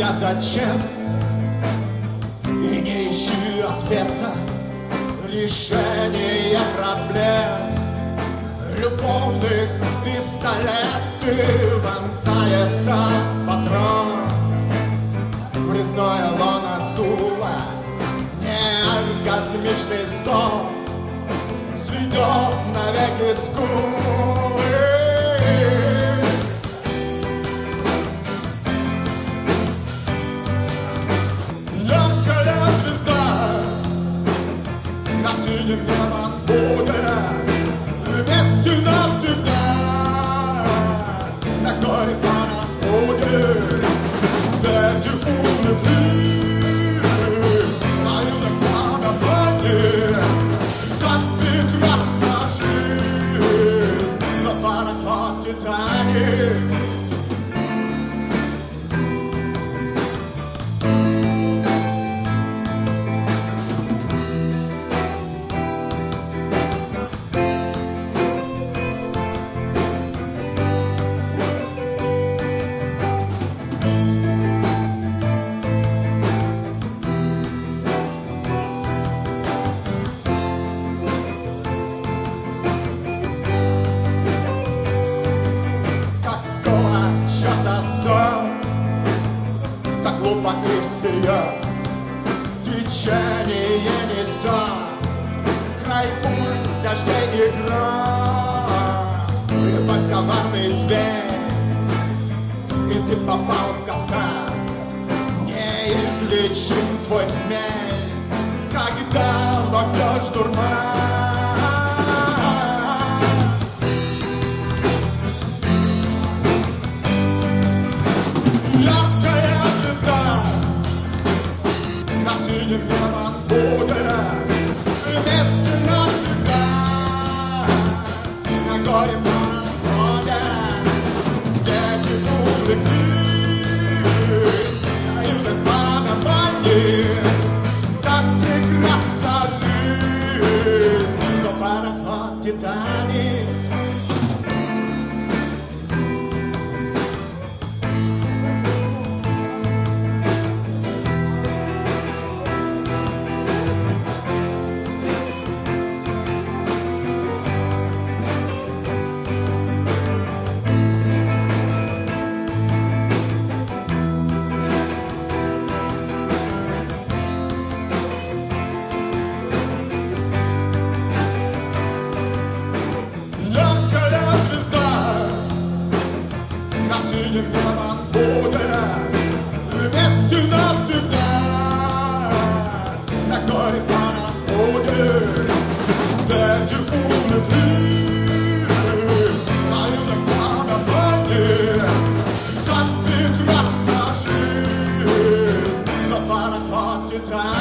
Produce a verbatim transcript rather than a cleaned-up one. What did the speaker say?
меня зачем, и не ищи ответа. Решение проблем, любовных пистолеты, вонзается патрон в резное лоно дула. Неоргазмичный стол сведет навеки скулы. Яркая звезда на синем небосводе, вместе навсегда на горе пароходе. Эти улицы знают на водопаде, как прекрасна жизнь на пароход Титаник. Так глупо и всерьез течение несет, край пуль, дождей и гроз. Ты подковарный зверь, и ты попал в капкан. Неизлечим твой хмель, когда вопьешь дурман. На синем небосводе, вместе навсегда на горе пароходе. Дети улыбки знают на водопаде, как прекрасна жизнь, но пароход Титаник. Вместе навсегда на горе пароходе. Эти улицы знают на водопаде, как прекрасна жизнь на пароход Титаник.